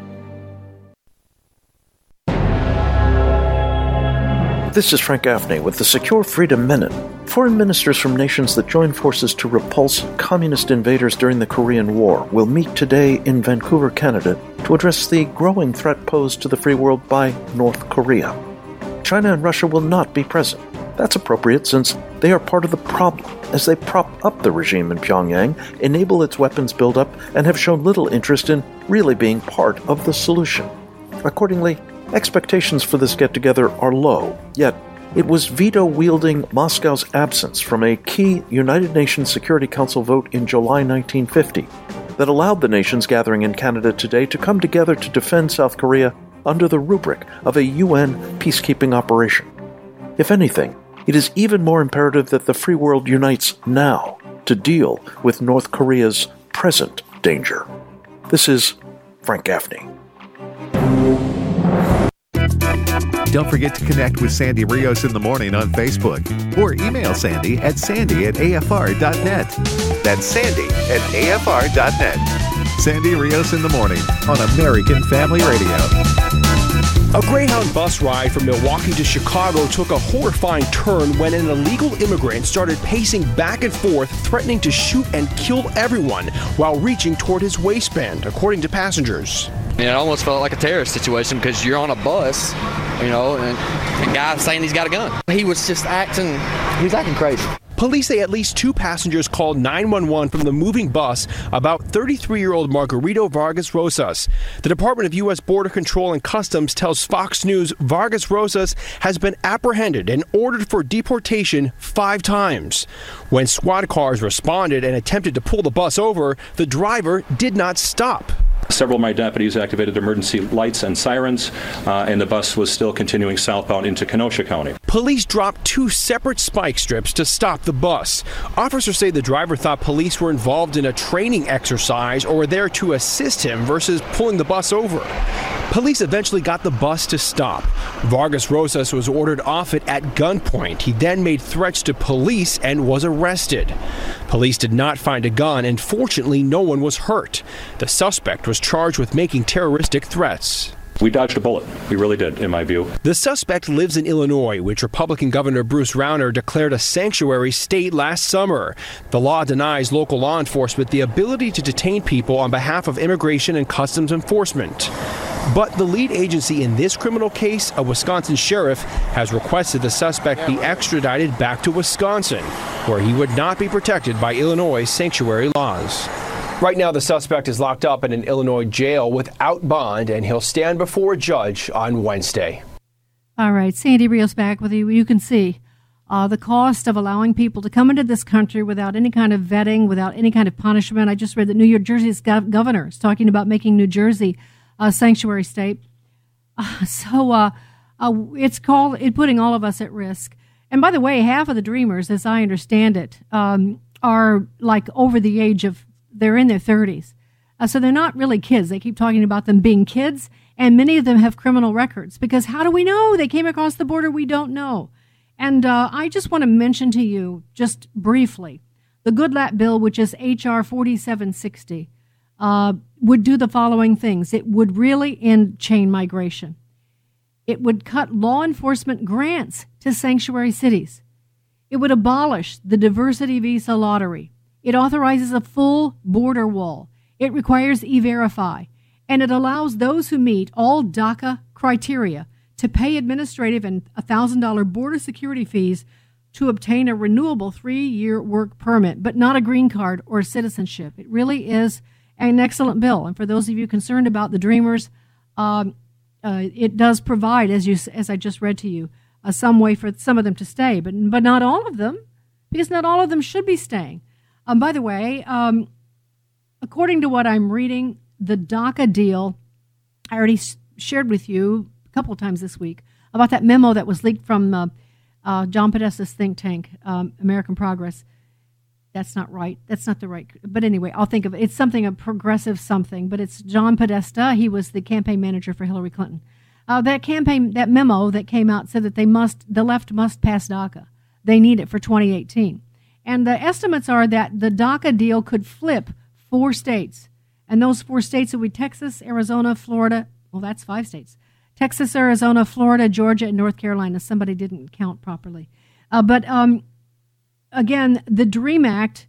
S27: This is Frank Gaffney with the Secure Freedom Minute. Foreign ministers from nations that joined forces to repulse communist invaders during the Korean War will meet today in Vancouver, Canada, to address the growing threat posed to the free world by North Korea. China and Russia will not be present. That's appropriate since they are part of the problem as they prop up the regime in Pyongyang, enable its weapons buildup, and have shown little interest in really being part of the solution. Accordingly, expectations for this get-together are low, yet it was veto-wielding Moscow's absence from a key United Nations Security Council vote in July nineteen fifty that allowed the nations gathering in Canada today to come together to defend South Korea under the rubric of a U N peacekeeping operation. If anything, it is even more imperative that the free world unites now to deal with North Korea's present danger. This is Frank Gaffney.
S22: Don't forget to connect with Sandy Rios in the morning on Facebook or email Sandy at sandy at a f r dot net. That's sandy at a f r dot net. Sandy Rios in the morning on American Family Radio.
S9: A Greyhound bus ride from Milwaukee to Chicago took a horrifying turn when an illegal immigrant started pacing back and forth, threatening to shoot and kill everyone while reaching toward his waistband, according to passengers.
S28: It almost felt like a terrorist situation because you're on a bus, you know, and the guy's saying he's got a gun. He was just acting, he was acting crazy.
S9: Police say at least two passengers called nine one one from the moving bus about thirty-three-year-old Margarito Vargas Rosas. The Department of U S Border Control and Customs tells Fox News Vargas Rosas has been apprehended and ordered for deportation five times. When squad cars responded and attempted to pull the bus over, the driver did not stop.
S5: Several of my deputies activated emergency lights and sirens, uh, and the bus was still continuing southbound into Kenosha County.
S9: Police dropped two separate spike strips to stop the bus. Officers say the driver thought police were involved in a training exercise or were there to assist him versus pulling the bus over. Police eventually got the bus to stop. Vargas Rosas was ordered off it at gunpoint. He then made threats to police and was arrested. Police did not find a gun, and fortunately no one was hurt. The suspect was charged with making terroristic threats.
S5: We dodged a bullet. We really did, in my view.
S9: The suspect lives in Illinois, which Republican Governor Bruce Rauner declared a sanctuary state last summer. The law denies local law enforcement the ability to detain people on behalf of Immigration and Customs Enforcement. But the lead agency in this criminal case, a Wisconsin sheriff, has requested the suspect be extradited back to Wisconsin, where he would not be protected by Illinois' sanctuary laws. Right now, the suspect is locked up in an Illinois jail without bond, and he'll stand before a judge on Wednesday.
S2: All right, Sandy Rios back with you. You can see uh, the cost of allowing people to come into this country without any kind of vetting, without any kind of punishment. I just read that New Jersey's gov- governor is talking about making New Jersey a sanctuary state. Uh, so uh, uh, it's called it putting all of us at risk. And by the way, half of the Dreamers, as I understand it, um, are like over the age of They're in their thirties. Uh, so they're not really kids. They keep talking about them being kids, and many of them have criminal records. Because how do we know? They came across the border. We don't know. And uh, I just want to mention to you, just briefly, the Goodlatte bill, which is H R forty-seven sixty, uh, would do the following things. It would really end chain migration. It would cut law enforcement grants to sanctuary cities. It would abolish the diversity visa lottery. It authorizes a full border wall. It requires E-Verify. And it allows those who meet all DACA criteria to pay administrative and one thousand dollars border security fees to obtain a renewable three-year work permit, but not a green card or citizenship. It really is an excellent bill. And for those of you concerned about the Dreamers, um, uh, it does provide, as you as I just read to you, uh, some way for some of them to stay, but but not all of them, because not all of them should be staying. Um, by the way, um, according to what I'm reading, the DACA deal, I already s- shared with you a couple of times this week about that memo that was leaked from uh, uh, John Podesta's think tank, um, American Progress. That's not right. That's not the right. But anyway, I'll think of it. It's something, a progressive something, but it's John Podesta. He was the campaign manager for Hillary Clinton. Uh, that campaign, that memo that came out said that they must, the left must pass DACA. They need it for twenty eighteen. And the estimates are that the DACA deal could flip four states. And those four states would be Texas, Arizona, Florida. Well, that's five states. Texas, Arizona, Florida, Georgia, and North Carolina. Somebody didn't count properly. Uh, but um, again, the DREAM Act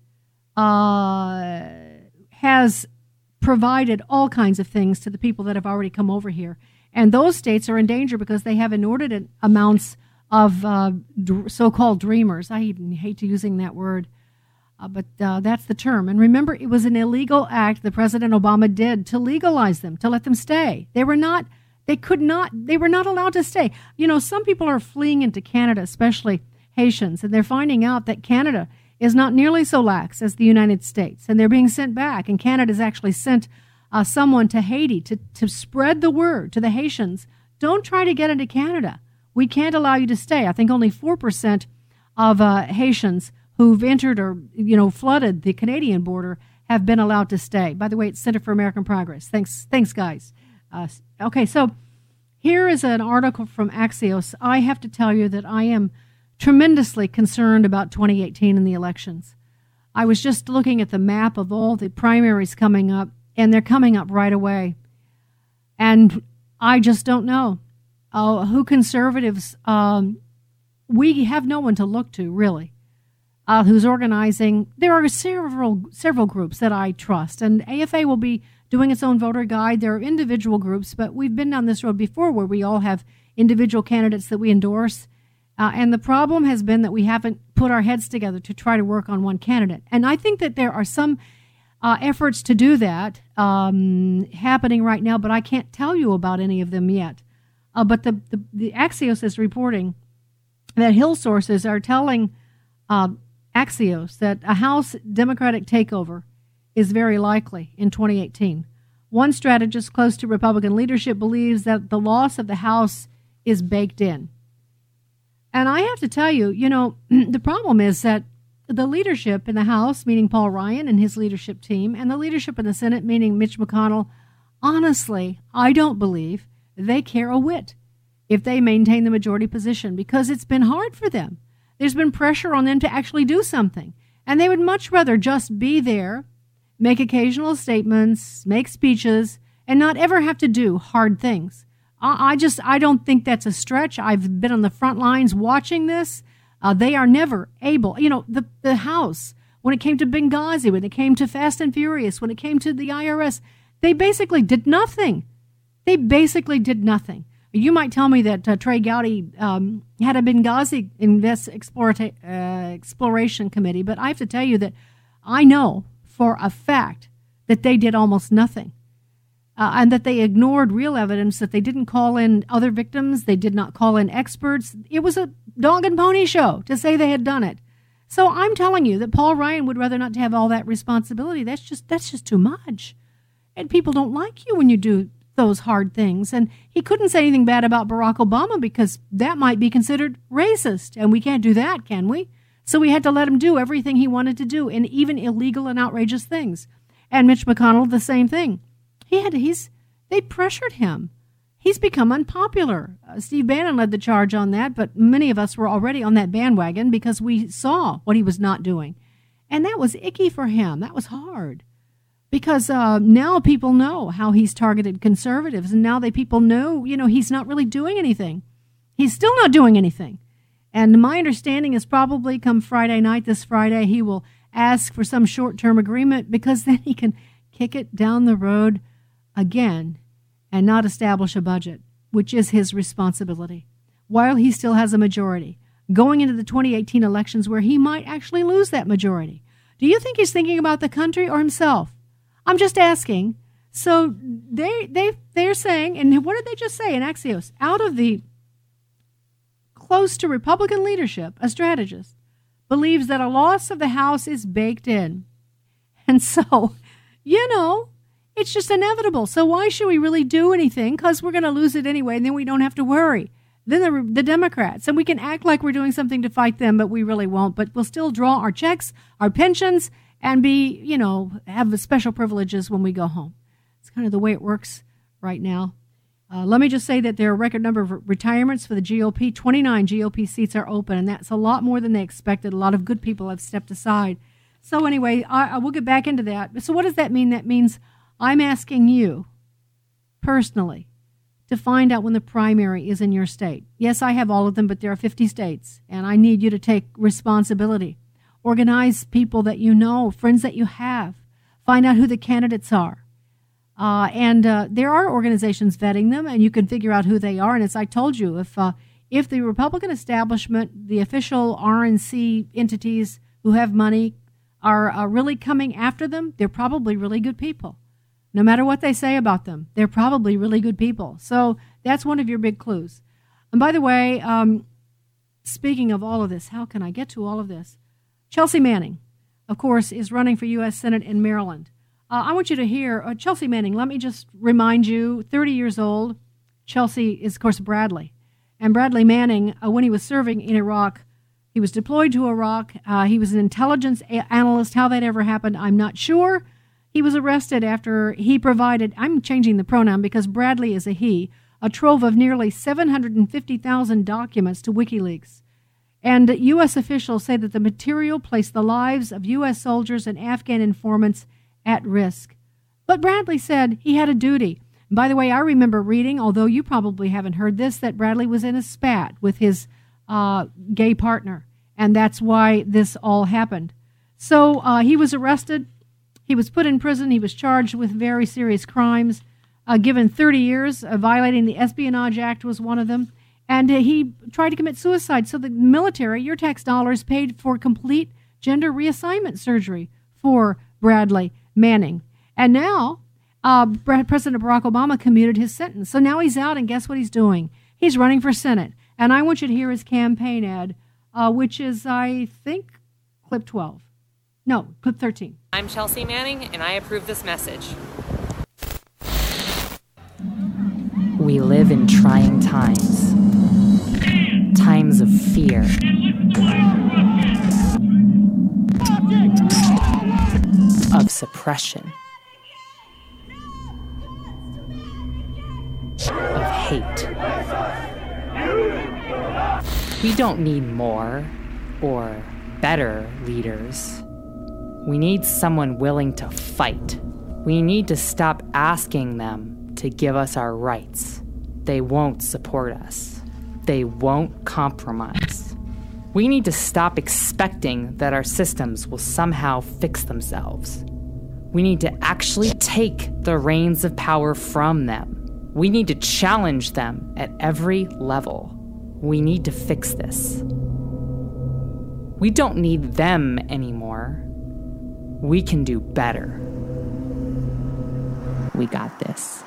S2: uh, has provided all kinds of things to the people that have already come over here. And those states are in danger because they have inordinate amounts of uh, d- so-called dreamers. I even hate using that word, uh, but uh, that's the term. And remember, it was an illegal act that President Obama did to legalize them, to let them stay. They were not, they could not, they were not allowed to stay. You know, some people are fleeing into Canada, especially Haitians, and they're finding out that Canada is not nearly so lax as the United States, and they're being sent back. And Canada's actually sent uh, someone to Haiti to, to spread the word to the Haitians. Don't try to get into Canada. We can't allow you to stay. I think only four percent of uh, Haitians who've entered or, you know, flooded the Canadian border have been allowed to stay. By the way, it's Center for American Progress. Thanks, thanks, guys. Uh, okay, so here is an article from Axios. I have to tell you that I am tremendously concerned about twenty eighteen and the elections. I was just looking at the map of all the primaries coming up, and they're coming up right away. And I just don't know. Uh, who conservatives, um, we have no one to look to, really, uh, who's organizing. There are several several groups that I trust, and A F A will be doing its own voter guide. There are individual groups, but we've been down this road before where we all have individual candidates that we endorse, uh, and the problem has been that we haven't put our heads together to try to work on one candidate. And I think that there are some uh, efforts to do that um, happening right now, but I can't tell you about any of them yet. Uh, but the, the, the Axios is reporting that Hill sources are telling uh, Axios that a House Democratic takeover is very likely in twenty eighteen. One strategist close to Republican leadership believes that the loss of the House is baked in. And I have to tell you, you know, the problem is that the leadership in the House, meaning Paul Ryan and his leadership team, and the leadership in the Senate, meaning Mitch McConnell, honestly, I don't believe they care a whit if they maintain the majority position, because it's been hard for them. There's been pressure on them to actually do something. And they would much rather just be there, make occasional statements, make speeches, and not ever have to do hard things. I just, I don't think that's a stretch. I've been on the front lines watching this. Uh, they are never able, you know, the, the House, when it came to Benghazi, when it came to Fast and Furious, when it came to the I R S, they basically did nothing. They basically did nothing. You might tell me that uh, Trey Gowdy um, had a Benghazi invest explora- uh, exploration committee, but I have to tell you that I know for a fact that they did almost nothing. Uh, and that they ignored real evidence, that they didn't call in other victims, they did not call in experts. It was a dog and pony show to say they had done it. So I'm telling you that Paul Ryan would rather not have all that responsibility. That's just that's just too much. And people don't like you when you do those hard things. And he couldn't say anything bad about Barack Obama because that might be considered racist. And we can't do that, can we? So we had to let him do everything he wanted to do, and even illegal and outrageous things. And Mitch McConnell, the same thing. He had, he's, they pressured him. He's become unpopular. Uh, Steve Bannon led the charge on that, but many of us were already on that bandwagon because we saw what he was not doing. And that was icky for him. That was hard. Because uh, now people know how he's targeted conservatives, and now they people know, you know, he's not really doing anything. He's still not doing anything. And my understanding is probably come Friday night, this Friday, he will ask for some short-term agreement because then he can kick it down the road again and not establish a budget, which is his responsibility, while he still has a majority, going into the twenty eighteen elections where he might actually lose that majority. Do you think he's thinking about the country or himself? I'm just asking. So they, they, they're saying, and what did they just say in Axios? Out of the close to Republican leadership, a strategist believes that a loss of the House is baked in. And so, you know, it's just inevitable. So why should we really do anything? Because we're going to lose it anyway, and then we don't have to worry. Then the, the Democrats, and we can act like we're doing something to fight them, but we really won't. But we'll still draw our checks, our pensions, and be, you know, have special privileges when we go home. It's kind of the way it works right now. Uh, let me just say that there are a record number of retirements for the G O P. twenty-nine G O P seats are open, and that's a lot more than they expected. A lot of good people have stepped aside. So anyway, I, I will get back into that. So what does that mean? That means I'm asking you personally to find out when the primary is in your state. Yes, I have all of them, but there are fifty states, and I need you to take responsibility. Organize people that you know, friends that you have. Find out who the candidates are. Uh, and uh, there are organizations vetting them, and you can figure out who they are. And as I told you, if uh, if the Republican establishment, the official R N C entities who have money, are uh, really coming after them, they're probably really good people. No matter what they say about them, they're probably really good people. So that's one of your big clues. And by the way, um, speaking of all of this, how can I get to all of this? Chelsea Manning, of course, is running for U S Senate in Maryland. Uh, I want you to hear, uh, Chelsea Manning, let me just remind you, thirty years old. Chelsea is, of course, Bradley. And Bradley Manning, uh, when he was serving in Iraq, he was deployed to Iraq. Uh, he was an intelligence a- analyst. How that ever happened, I'm not sure. He was arrested after he provided, I'm changing the pronoun because Bradley is a he, a trove of nearly seven hundred fifty thousand documents to WikiLeaks. And U S officials say that the material placed the lives of U S soldiers and Afghan informants at risk. But Bradley said he had a duty. And by the way, I remember reading, although you probably haven't heard this, that Bradley was in a spat with his uh, gay partner. And that's why this all happened. So uh, he was arrested. He was put in prison. He was charged with very serious crimes, uh, given thirty years. Uh, violating the Espionage Act was one of them. And uh, he tried to commit suicide. So the military, your tax dollars, paid for complete gender reassignment surgery for Bradley Manning. And now uh, President Barack Obama commuted his sentence. So now he's out, and guess what he's doing? He's running for Senate. And I want you to hear his campaign ad, uh, which is, I think, clip twelve. No, clip thirteen.
S1: I'm Chelsea Manning, and I approve this message. We live in trying times. Times of fear. Of suppression. Of hate. We don't need more or better leaders. We need someone willing to fight. We need to stop asking them to give us our rights. They won't support us. They won't compromise. We need to stop expecting that our systems will somehow fix themselves. We need to actually take the reins of power from them. We need to challenge them at every level. We need to fix this. We don't need them anymore. We can do better. We got this.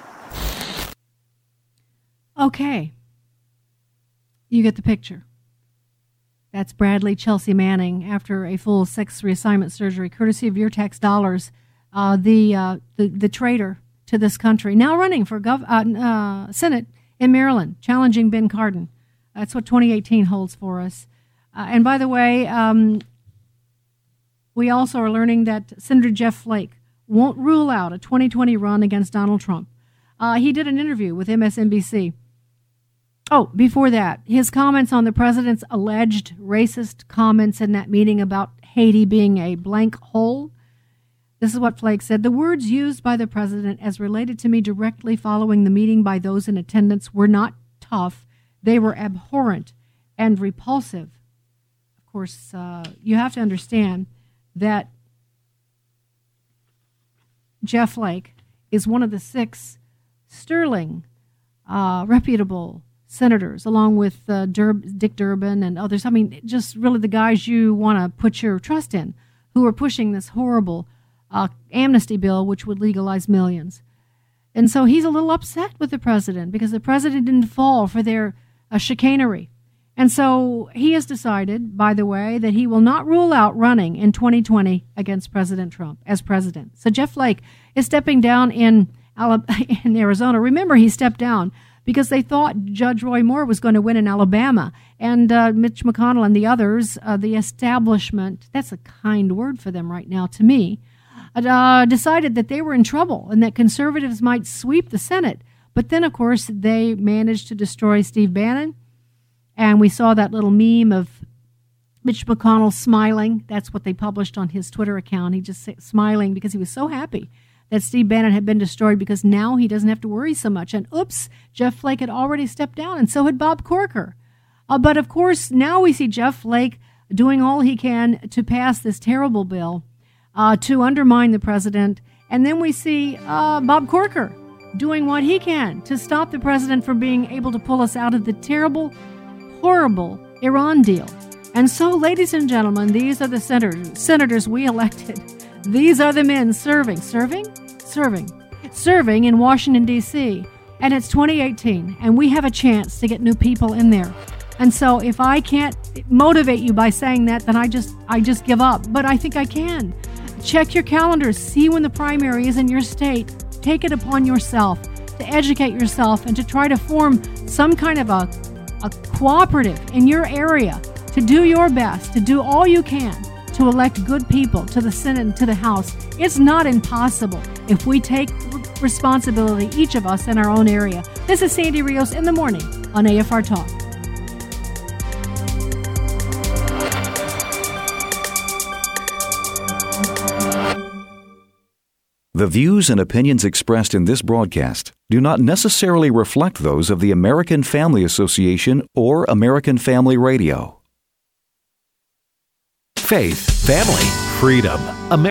S2: Okay. You get the picture. That's Bradley Chelsea Manning after a full sex reassignment surgery, courtesy of your tax dollars. Uh, the, uh, the the traitor to this country, now running for gov- uh, uh, Senate in Maryland, challenging Ben Cardin. That's what twenty eighteen holds for us. Uh, and by the way, um, we also are learning that Senator Jeff Flake won't rule out a twenty twenty run against Donald Trump. Uh, he did an interview with M S N B C. Oh, before that, his comments on the president's alleged racist comments in that meeting about Haiti being a blank hole. This is what Flake said. The words used by the president as related to me directly following the meeting by those in attendance were not tough. They were abhorrent and repulsive. Of course, uh, you have to understand that Jeff Flake is one of the six sterling, uh, reputable senators, along with uh, Durb- Dick Durbin and others. I mean, just really the guys you want to put your trust in, who are pushing this horrible uh, amnesty bill, which would legalize millions. And so he's a little upset with the president because the president didn't fall for their uh, chicanery. And so he has decided, by the way, that he will not rule out running in twenty twenty against President Trump as president. So Jeff Flake is stepping down in, Alabama, in Arizona. Remember, he stepped down because they thought Judge Roy Moore was going to win in Alabama. And uh, Mitch McConnell and the others, uh, the establishment, that's a kind word for them right now to me, uh, decided that they were in trouble and that conservatives might sweep the Senate. But then, of course, they managed to destroy Steve Bannon. And we saw that little meme of Mitch McConnell smiling. That's what they published on his Twitter account. He just smiling because he was so happy that Steve Bannon had been destroyed because now he doesn't have to worry so much. And oops, Jeff Flake had already stepped down, and so had Bob Corker. Uh, but of course, now we see Jeff Flake doing all he can to pass this terrible bill uh, to undermine the president. And then we see uh, Bob Corker doing what he can to stop the president from being able to pull us out of the terrible, horrible Iran deal. And so, ladies and gentlemen, these are the senators, senators we elected. These are the men serving, serving, serving, serving in Washington, D C And it's twenty eighteen, and we have a chance to get new people in there. And so if I can't motivate you by saying that, then I just I just give up. But I think I can. Check your calendars. See when the primary is in your state. Take it upon yourself to educate yourself and to try to form some kind of a, a cooperative in your area to do your best, to do all you can to elect good people to the Senate and to the House. It's not impossible if we take responsibility, each of us in our own area. This is Sandy Rios in the morning on A F R Talk.
S4: The views and opinions expressed in this broadcast do not necessarily reflect those of the American Family Association or American Family Radio.
S22: Faith, family, freedom. Amer-